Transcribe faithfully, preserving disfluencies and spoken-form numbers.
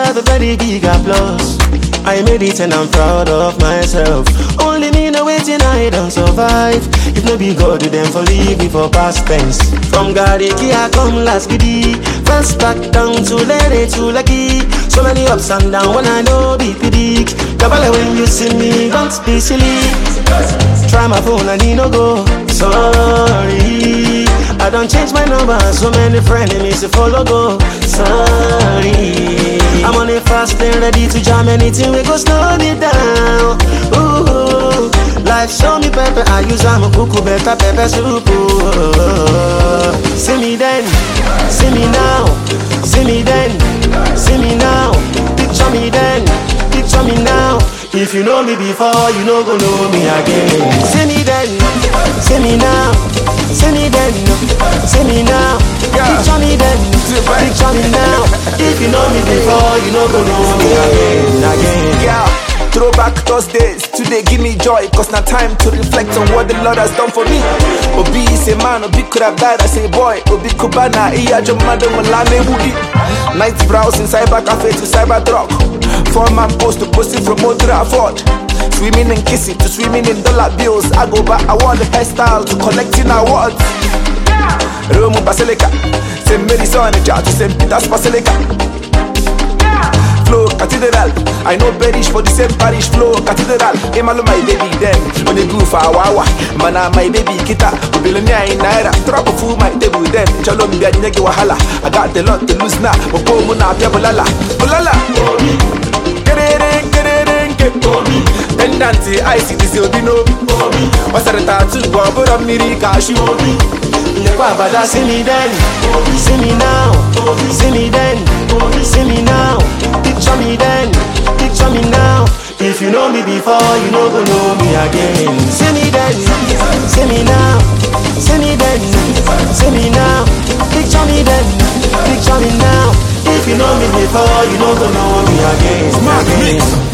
deserve a very big applause. I made it and I'm proud of myself. Only me know waiting, I don't survive. If no be God, then for leave me for past tense. From Gariki, I come last giddy. First back down to Lady to Lucky. So many ups and downs when I know be predict. Kabbalah when you see me, don't be silly. Try my phone and he no go. Sorry, I don't change my number. So many frenemies to follow go. Sorry, I'm on a fast and ready to jam anything. We go slow me down. Ooh, life show me pepper. I use I'm a cuckoo better pepper soup. Ooh, see me then, see me now, see me then, see me now. Picture me then, picture me now. If you know me before, you know go know me again. See me then, see me now, see me then, see me now. Picture me then, picture me now. If you know me before, you know go know me again, again. Yeah, throwback Thursdays, today give me joy. Cause now time to reflect on what the Lord has done for me. Obi is a man, Obi could have died as a boy. Obi Kubana, iya jo madam Malame Woody. Night browsing cyber cafe to cyber drug. Four man post to posting from Motor Afford. Swimming and kissing to swimming in dollar bills. I go back award the hairstyle to collecting awards. Rome Basilica, Saint Mary's on the chart to Saint Peter's Basilica. Flow Cathedral, I know perish for the same parish. Flow Cathedral, Emalo my baby then. On the groove for Wawa, Mana my baby kita. Billionaire in Naira, drop a fool my table then. Chalom Bianyagi Wahala, I got a lot to lose now. But Muna Piabolala, Bolala. Pendante, I see this you'll be no. What's the tattoo? But I'm Mirika, she won't be. But see me then, see me now, see me then, see me now. Picture me then, picture me now. If you know me before, you know go know me again. See me then, see me now, see me then, see me now. Picture me then, picture me now. If you know me before, you know go know me again, again.